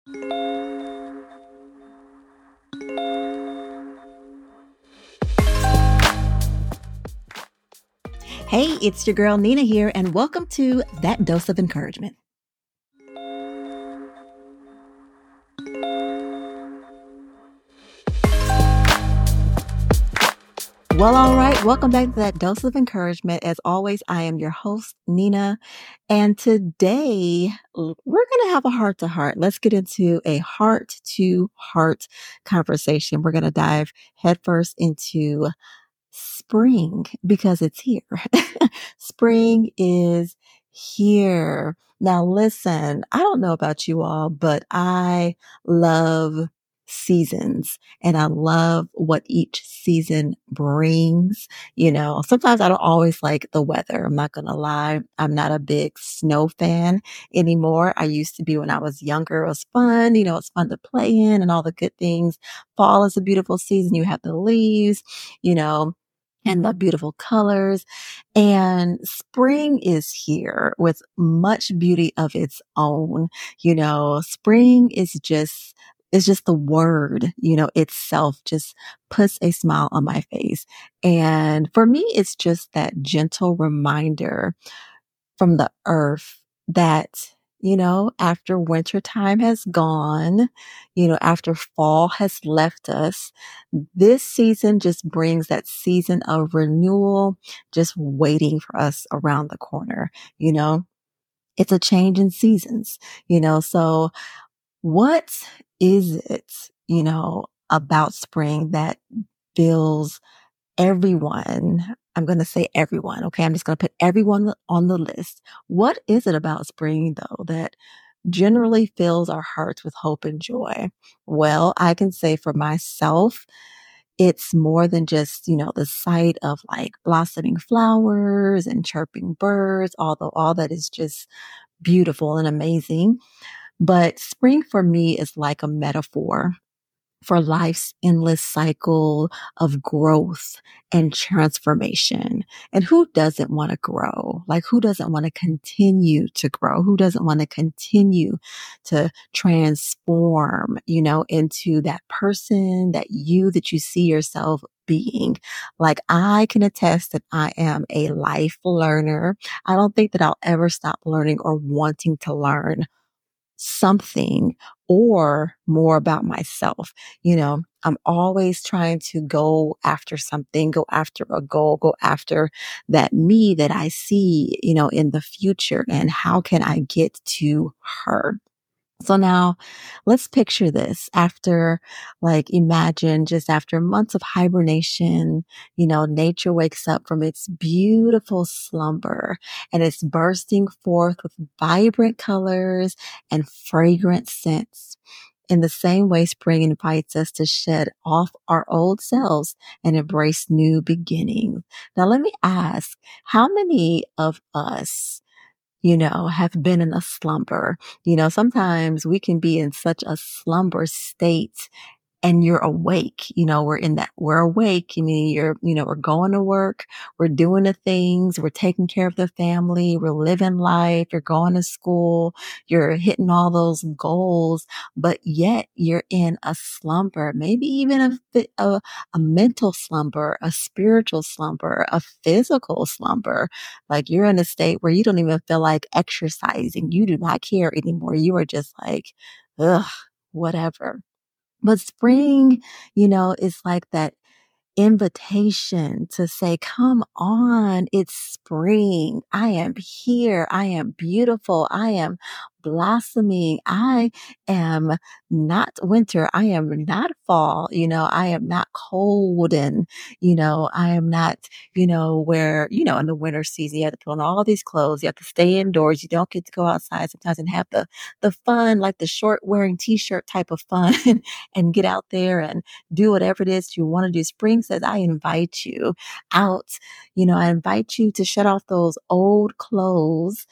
Hey, it's your girl Nina here, and welcome to That Dose of Encouragement. Well, all right, welcome back to That Dose of Encouragement. As always, I am your host, Nina, and today we're going to have a heart to heart. Let's get into a heart to heart conversation. We're going to dive headfirst into spring because it's here. Spring is here. Now, listen, I don't know about you all, but I love seasons and I love what each season brings. Sometimes I don't always like the weather. I'm not going to lie. I'm not a big snow fan anymore. I used to be when I was younger. It was fun. It's fun to play in and all the good things. Fall is a beautiful season. You have the leaves, you know, and the beautiful colors. And spring is here with much beauty of its own. Spring is just the word, itself just puts a smile on my face. And for me, it's just that gentle reminder from the earth that, after winter time has gone, after fall has left us, this season just brings that season of renewal, just waiting for us around the corner. You know, it's a change in seasons, so what is it, about spring that feels everyone, I'm going to say everyone. Okay. I'm just going to put everyone on the list. What is it about spring though that generally fills our hearts with hope and joy? Well, I can say for myself, it's more than just, the sight of like blossoming flowers and chirping birds, although all that is just beautiful and amazing. But spring for me is like a metaphor for life's endless cycle of growth and transformation. And who doesn't want to grow? Like, who doesn't want to continue to grow? Who doesn't want to continue to transform, into that person, that you see yourself being? Like, I can attest that I am a life learner. I don't think that I'll ever stop learning or wanting to learn something or more about myself. I'm always trying to go after something, go after a goal, go after that me that I see, in the future. And how can I get to her? So now let's picture this after, like, imagine just after months of hibernation, nature wakes up from its beautiful slumber and it's bursting forth with vibrant colors and fragrant scents. In the same way, spring invites us to shed off our old selves and embrace new beginnings. Now, let me ask, how many of us have been in a slumber? Sometimes we can be in such a slumber state and you're awake. We're awake. I mean, we're going to work, we're doing the things, we're taking care of the family, we're living life, you're going to school, you're hitting all those goals, but yet you're in a slumber, maybe even a mental slumber, a spiritual slumber, a physical slumber. Like, you're in a state where you don't even feel like exercising. You do not care anymore. You are just like, ugh, whatever. But spring, is like that invitation to say, come on, it's spring. I am here. I am beautiful. I am blossoming. I am not winter. I am not fall. I am not cold. And, I am not, where, in the winter season, you have to put on all these clothes. You have to stay indoors. You don't get to go outside sometimes and have the fun, like the short wearing t-shirt type of fun and get out there and do whatever it is you want to do. Spring says, I invite you out. I invite you to shut off those old clothes,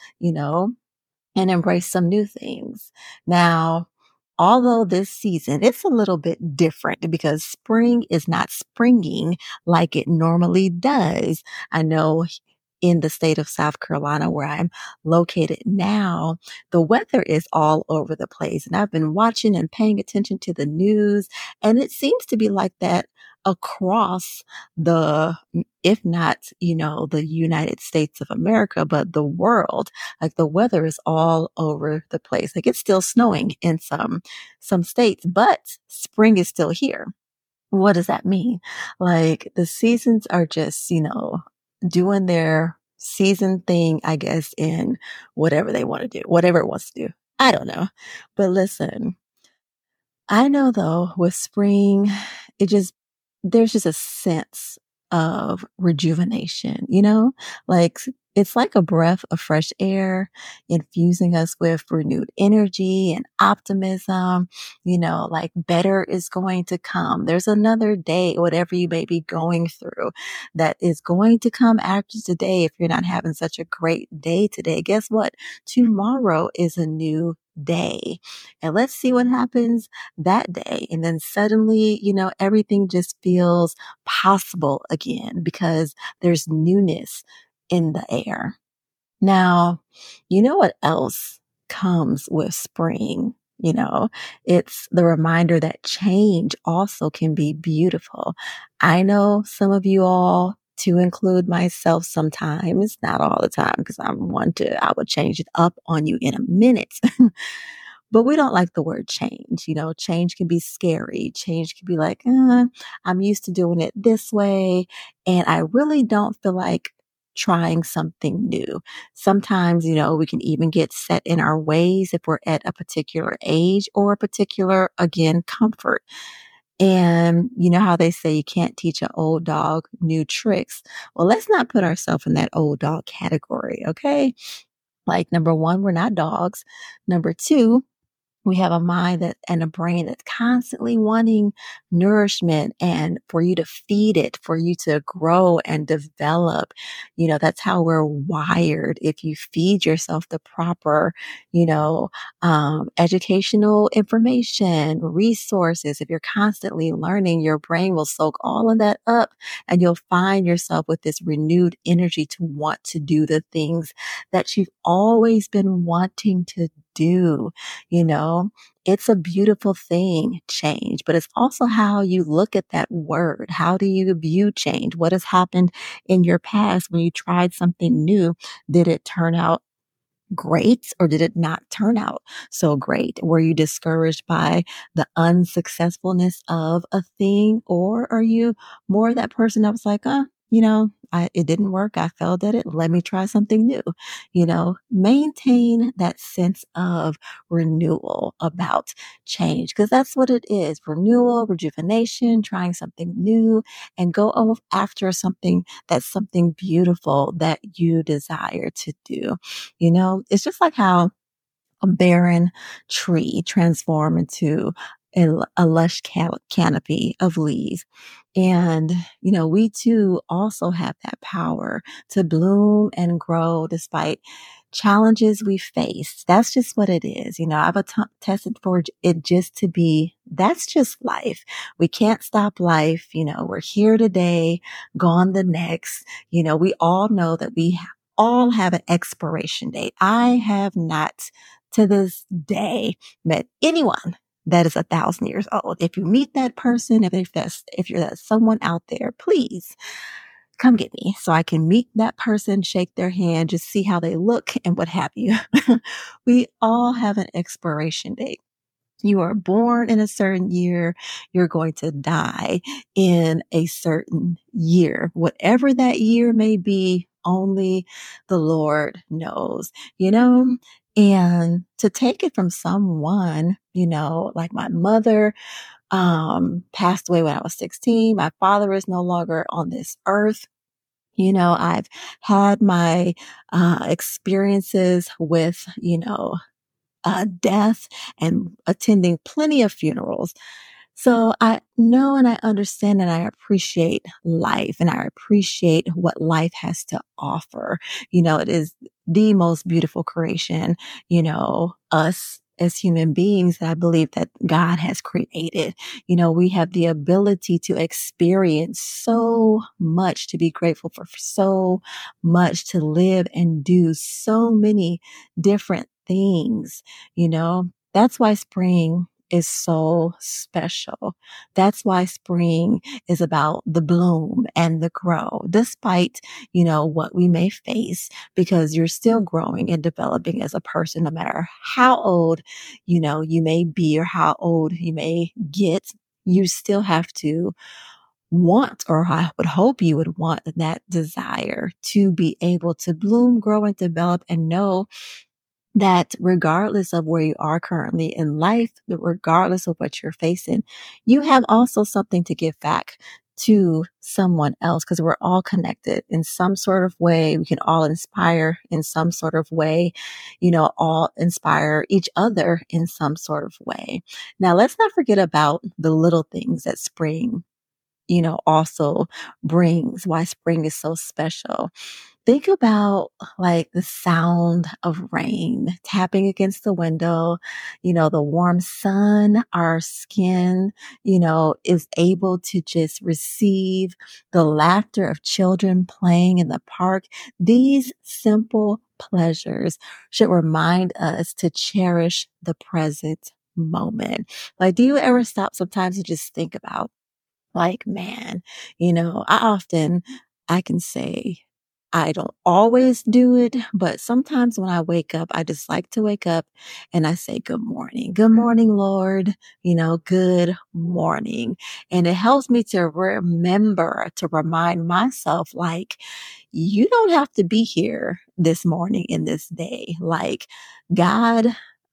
and embrace some new things. Now, although this season it's a little bit different because spring is not springing like it normally does. I know in the state of South Carolina where I'm located now, the weather is all over the place. And I've been watching and paying attention to the news, and it seems to be like that across the, if not, the United States of America, but the world. Like the weather is all over the place. Like it's still snowing in some states, but spring is still here. What does that mean? Like the seasons are just, doing their season thing, I guess, in whatever they want to do, whatever it wants to do. I don't know. But listen, I know though, with spring, it just, there's just a sense of rejuvenation, like it's like a breath of fresh air, infusing us with renewed energy and optimism, like better is going to come. There's another day, whatever you may be going through, that is going to come after today. If you're not having such a great day today, guess what? Tomorrow is a new day. And let's see what happens that day. And then suddenly, everything just feels possible again because there's newness in the air. Now, you know what else comes with spring? It's the reminder that change also can be beautiful. I know some of you all, to include myself sometimes, not all the time, because I would change it up on you in a minute. But we don't like the word change. Change can be scary. Change can be like, I'm used to doing it this way. And I really don't feel like trying something new. Sometimes, we can even get set in our ways if we're at a particular age or a particular, again, comfort. And you know how they say you can't teach an old dog new tricks. Well, let's not put ourselves in that old dog category. Okay. Like number one, we're not dogs. Number two, we have a mind and a brain that's constantly wanting nourishment and for you to feed it, for you to grow and develop. That's how we're wired. If you feed yourself the proper, educational information, resources, if you're constantly learning, your brain will soak all of that up and you'll find yourself with this renewed energy to want to do the things that you've always been wanting to do. It's a beautiful thing, change, but it's also how you look at that word. How do you view change? What has happened in your past when you tried something new? Did it turn out great or did it not turn out so great? Were you discouraged by the unsuccessfulness of a thing, or are you more that person that was like, it didn't work. I failed at it. Let me try something new. Maintain that sense of renewal about change because that's what it is. Renewal, rejuvenation, trying something new and go after something beautiful that you desire to do. It's just like how a barren tree transform into a lush canopy of leaves. And, we too also have that power to bloom and grow despite challenges we face. That's just what it is. I've tested for it just to be, that's just life. We can't stop life. We're here today, gone the next. We all know that we all have an expiration date. I have not to this day met anyone that is 1,000 years old. If you meet that person, if you're that someone out there, please come get me so I can meet that person, shake their hand, just see how they look and what have you. We all have an expiration date. You are born in a certain year. You're going to die in a certain year. Whatever that year may be, only the Lord knows, and to take it from someone, like my mother, passed away when I was 16. My father is no longer on this earth. I've had my, experiences with, death and attending plenty of funerals. So I know and I understand and I appreciate life and I appreciate what life has to offer. It is the most beautiful creation, us as human beings that I believe that God has created. We have the ability to experience so much, to be grateful for so much, to live and do so many different things, you know. That's why spring is so special. That's why spring is about the bloom and the grow, despite, what we may face, because you're still growing and developing as a person, no matter how old, you may be or how old you may get. You still have to want, or I would hope you would want that desire to be able to bloom, grow, and develop, and know that regardless of where you are currently in life, regardless of what you're facing, you have also something to give back to someone else, because we're all connected in some sort of way. We can all inspire in some sort of way, all inspire each other in some sort of way. Now, let's not forget about the little things that spring, also brings, why spring is so special. Think about like the sound of rain tapping against the window, the warm sun, our skin, is able to just receive the laughter of children playing in the park. These simple pleasures should remind us to cherish the present moment. Like, do you ever stop sometimes and just think about, like, man, I can say I don't always do it, but sometimes when I wake up, I just like to wake up and I say, good morning. Good morning, Lord. Good morning. And it helps me to remember, to remind myself, like, you don't have to be here this morning in this day. Like, God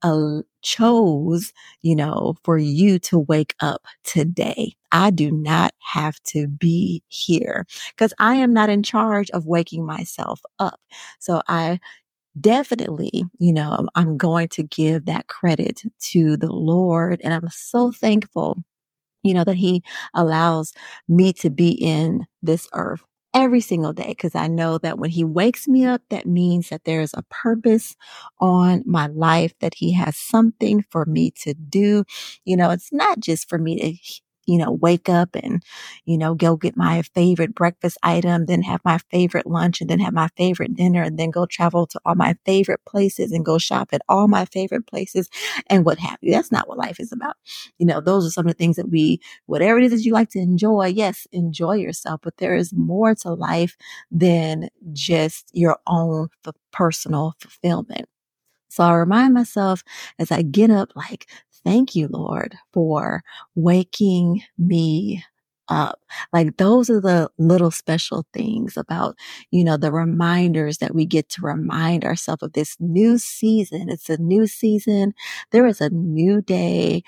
chose, for you to wake up today. I do not have to be here because I am not in charge of waking myself up. So I definitely, I'm going to give that credit to the Lord. And I'm so thankful, that he allows me to be in this earth every single day, because I know that when he wakes me up, that means that there's a purpose on my life, that he has something for me to do. It's not just for me to, wake up and, go get my favorite breakfast item, then have my favorite lunch, and then have my favorite dinner, and then go travel to all my favorite places and go shop at all my favorite places and what have you. That's not what life is about. Those are some of the things that whatever it is that you like to enjoy, yes, enjoy yourself, but there is more to life than just your own personal fulfillment. So I remind myself as I get up, like, thank you, Lord, for waking me up. Like, those are the little special things about, the reminders that we get to remind ourselves of this new season. It's a new season. There is a new day.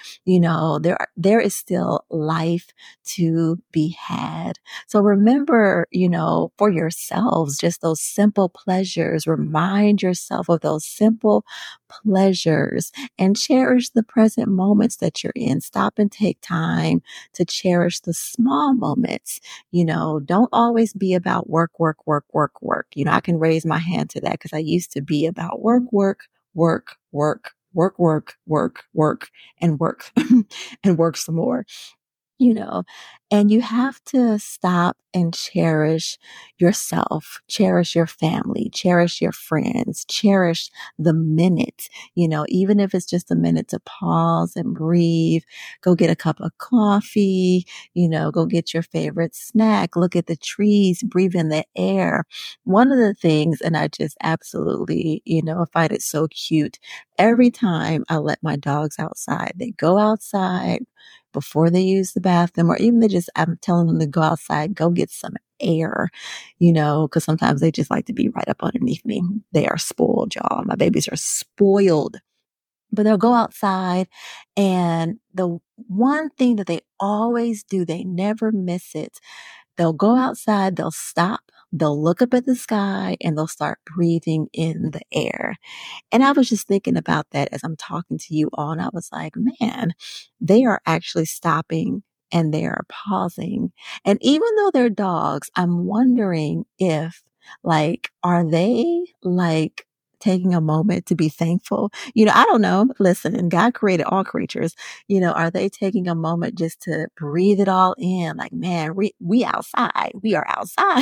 There is still life to be had. So remember, for yourselves, just those simple pleasures. Remind yourself of those simple pleasures and cherish the present moments that you're in. Stop and take time to cherish the small moments. Don't always be about work, work, work, work, work. I can raise my hand to that because I used to be about work, work, work, work, work, work, work, work, and work and work some more you know, and you have to stop and cherish yourself, cherish your family, cherish your friends, cherish the minute, even if it's just a minute to pause and breathe, go get a cup of coffee, go get your favorite snack, look at the trees, breathe in the air. One of the things, and I just absolutely, I find it so cute. Every time I let my dogs outside, they go outside before they use the bathroom, or even I'm telling them to go outside, go get some air, because sometimes they just like to be right up underneath me. They are spoiled, y'all. My babies are spoiled, but they'll go outside. And the one thing that they always do, they never miss it. They'll go outside, they'll stop, they'll look up at the sky, and they'll start breathing in the air. And I was just thinking about that as I'm talking to you all. And I was like, man, they are actually stopping and they are pausing. And even though they're dogs, I'm wondering if, like, are they like taking a moment to be thankful? I don't know. Listen, and God created all creatures. Are they taking a moment just to breathe it all in? Like, man, we outside. We are outside.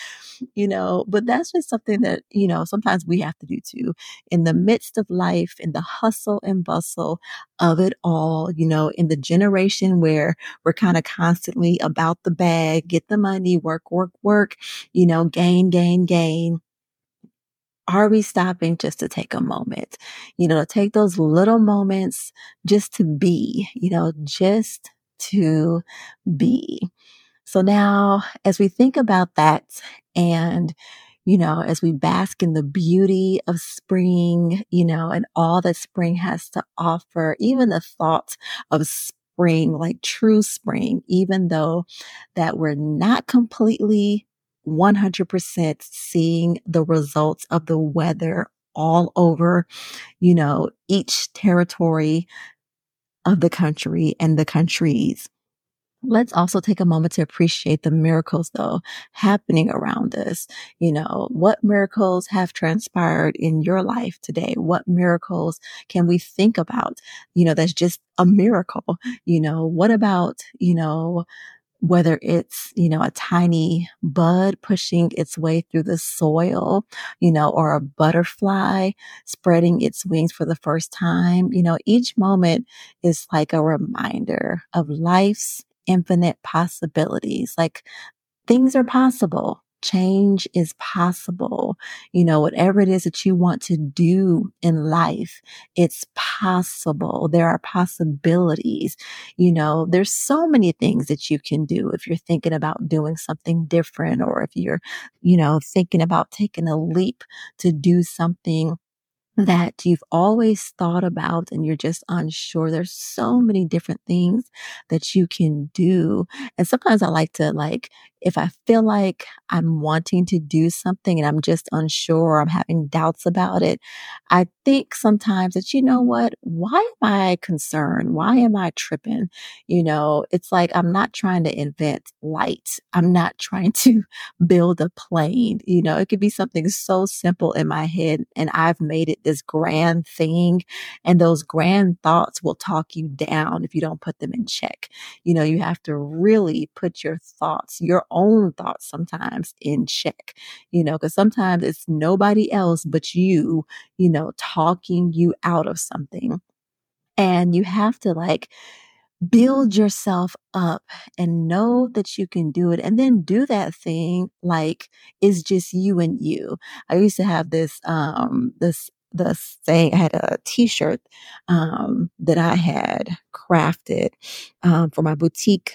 But that's just something that, sometimes we have to do too. In the midst of life, in the hustle and bustle of it all, in the generation where we're kind of constantly about the bag, get the money, work, work, work, gain, gain, gain. Are we stopping just to take a moment? To take those little moments just to be, just to be. So now, as we think about that and, as we bask in the beauty of spring, and all that spring has to offer, even the thought of spring, like true spring, even though that we're not completely 100% seeing the results of the weather all over, each territory of the country and the countries. Let's also take a moment to appreciate the miracles, though, happening around us. What miracles have transpired in your life today? What miracles can we think about? That's just a miracle. What about, whether it's, a tiny bud pushing its way through the soil, or a butterfly spreading its wings for the first time. Each moment is like a reminder of life's infinite possibilities. Like, things are possible. Change is possible. Whatever it is that you want to do in life, it's possible. There are possibilities. There's so many things that you can do if you're thinking about doing something different, or if you're, thinking about taking a leap to do something that you've always thought about and you're just unsure. There's so many different things that you can do. And sometimes I like to, if I feel like I'm wanting to do something and I'm just unsure, I'm having doubts about it, I think sometimes that, what? Why am I concerned? Why am I tripping? It's like I'm not trying to invent light. I'm not trying to build a plane. It could be something so simple in my head and I've made it this grand thing. And those grand thoughts will talk you down if you don't put them in check. You have to really put your thoughts, your own thoughts sometimes in check, because sometimes it's nobody else but you, talking you out of something. And you have to build yourself up and know that you can do it, and then do that thing like it's just you and you. I used to have this the saying. I had a t-shirt that I had crafted for my boutique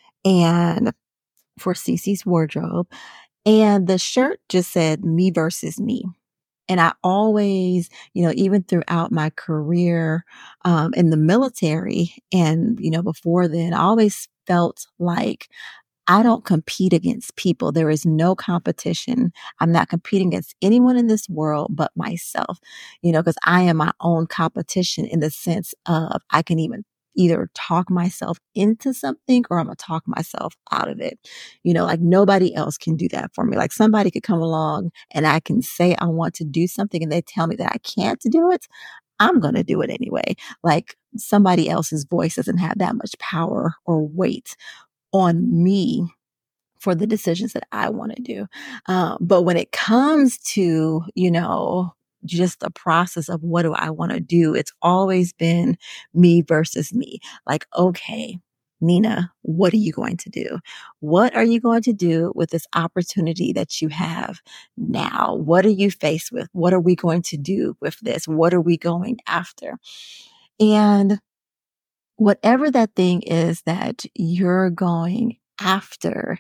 and for Cece's wardrobe, and the shirt just said me versus me. And I always, even throughout my career in the military and, before then, I always felt like I don't compete against people. There is no competition. I'm not competing against anyone in this world but myself, because I am my own competition in the sense of I can even either talk myself into something or I'm going to talk myself out of it. Like nobody else can do that for me. Like somebody could come along and I can say I want to do something and they tell me that I can't do it. I'm going to do it anyway. Like somebody else's voice doesn't have that much power or weight on me for the decisions that I want to do. But when it comes to, just the process of what do I want to do, it's always been me versus me. Like, okay, Nina, what are you going to do? What are you going to do with this opportunity that you have now? What are you faced with? What are we going to do with this? What are we going after? And whatever that thing is that you're going after,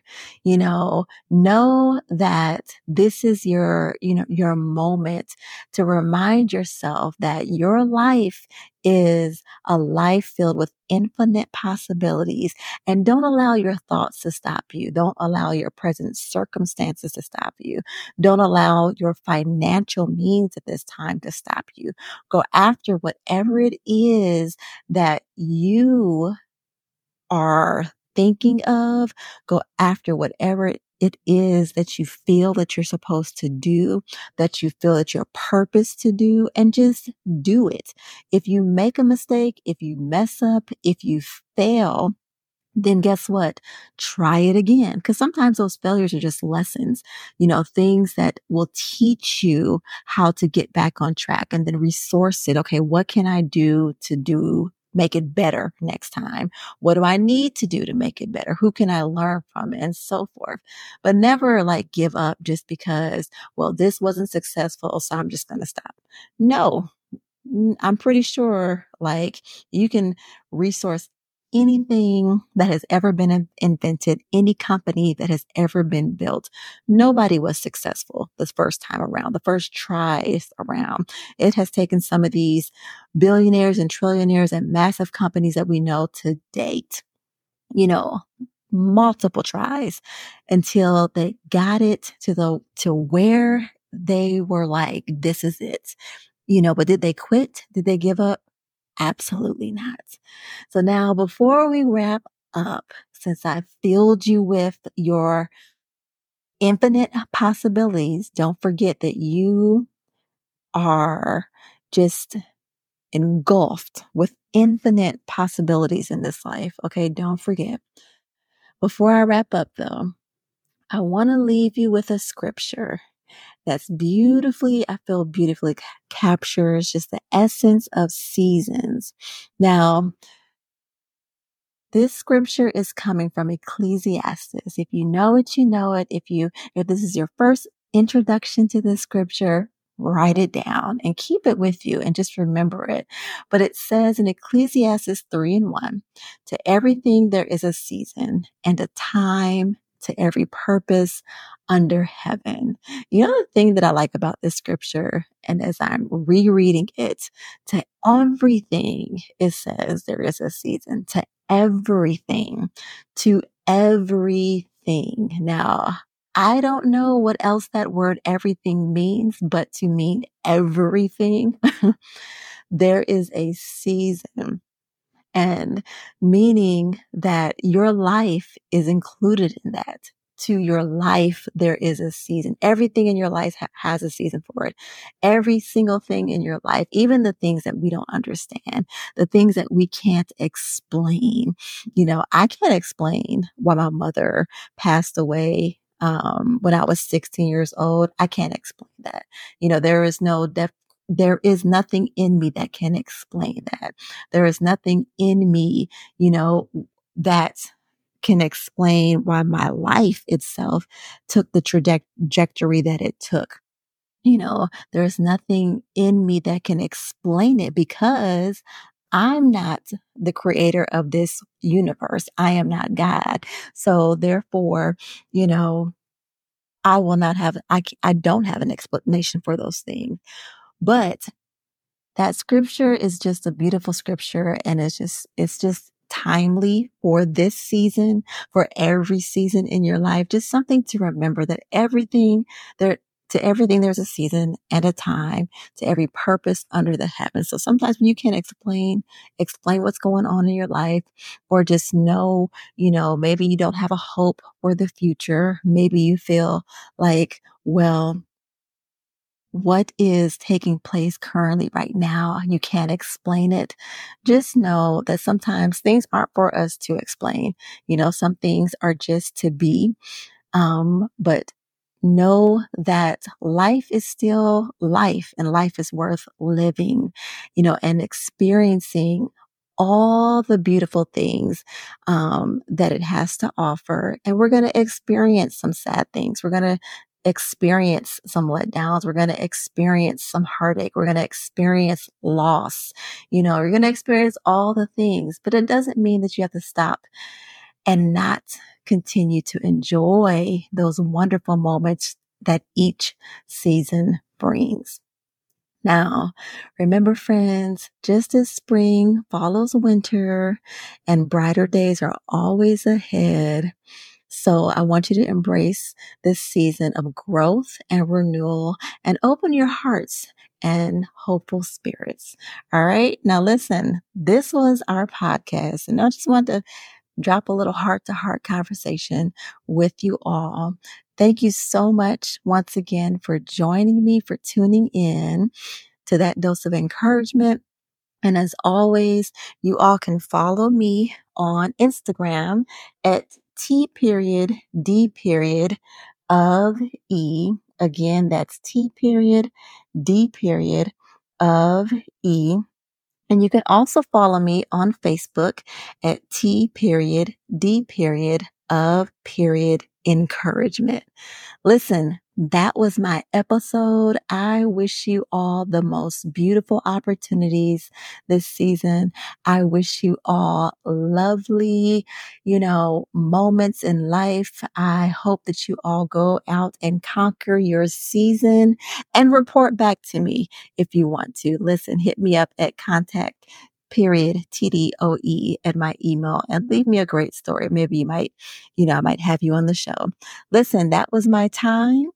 know that this is your moment to remind yourself that your life is a life filled with infinite possibilities. And don't allow your thoughts to stop you. Don't allow your present circumstances to stop you. Don't allow your financial means at this time to stop you. Go after whatever it is that you are thinking of. Go after whatever it it is that you feel that you're supposed to do, that you feel it's your purpose to do, and just do it. If you make a mistake, if you mess up, if you fail, then guess what? Try it again. Because sometimes those failures are just lessons, things that will teach you how to get back on track and then resource it. Okay, what can I do to make it better next time? What do I need to do to make it better? Who can I learn from? And so forth. But never like give up just because, well, this wasn't successful, so I'm just going to stop. No, I'm pretty sure like you can resource anything that has ever been invented, any company that has ever been built. Nobody was successful the first time around, the first tries around. It has taken some of these billionaires and trillionaires and massive companies that we know to date, you know, multiple tries until they got it to where they were like, this is it. But did they quit? Did they give up? Absolutely not. So now before we wrap up, since I filled you with your infinite possibilities, don't forget that you are just engulfed with infinite possibilities in this life. Okay. Don't forget. Before I wrap up though, I want to leave you with a scripture that's I feel beautifully captures just the essence of seasons. Now, this scripture is coming from Ecclesiastes. If you know it, you know it. If this is your first introduction to this scripture, write it down and keep it with you and just remember it. But it says in Ecclesiastes 3:1, to everything there is a season and a time to every purpose under heaven. The thing that I like about this scripture, and as I'm rereading it, to everything, it says there is a season. To everything, to everything. Now, I don't know what else that word everything means, but to mean everything, there is a season, and meaning that your life is included in that. To your life, there is a season. Everything in your life has a season for it. Every single thing in your life, even the things that we don't understand, the things that we can't explain. I can't explain why my mother passed away when I was 16 years old. I can't explain that. There is nothing in me that can explain that. There is nothing in me, that can explain why my life itself took the trajectory that it took. There's nothing in me that can explain it because I'm not the creator of this universe. I am not God. So therefore, I will not have, I don't have an explanation for those things. But that scripture is just a beautiful scripture, and it's just timely for this season, for every season in your life. Just something to remember that to everything there's a season and a time, to every purpose under the heavens. So sometimes when you can't explain what's going on in your life, or just know, maybe you don't have a hope for the future. Maybe you feel like, well, what is taking place currently right now. You can't explain it. Just know that sometimes things aren't for us to explain. Some things are just to be. But know that life is still life, and life is worth living, and experiencing all the beautiful things that it has to offer. And we're going to experience some sad things. We're going to experience some letdowns. We're going to experience some heartache. We're going to experience loss. You're going to experience all the things, but it doesn't mean that you have to stop and not continue to enjoy those wonderful moments that each season brings. Now, remember, friends, just as spring follows winter and brighter days are always ahead, so I want you to embrace this season of growth and renewal and open your hearts and hopeful spirits. All right. Now listen, this was our podcast, and I just want to drop a little heart-to-heart conversation with you all. Thank you so much once again for joining me, for tuning in to that dose of encouragement. And as always, you all can follow me on Instagram at T.D. of E. Again, that's T.D. of E. And you can also follow me on Facebook at T.D. of encouragement. Listen, that was my episode. I wish you all the most beautiful opportunities this season. I wish you all lovely, moments in life. I hope that you all go out and conquer your season and report back to me if you want to. Listen, hit me up at TDOE at my email and leave me a great story. Maybe I might have you on the show. Listen, that was my time.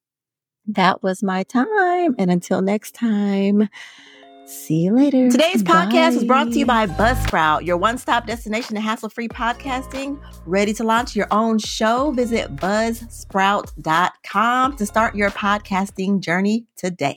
And until next time, see you later. Today's podcast is brought to you Bye. by Buzzsprout, your one-stop destination to hassle-free podcasting. Ready to launch your own show? Visit buzzsprout.com to start your podcasting journey today.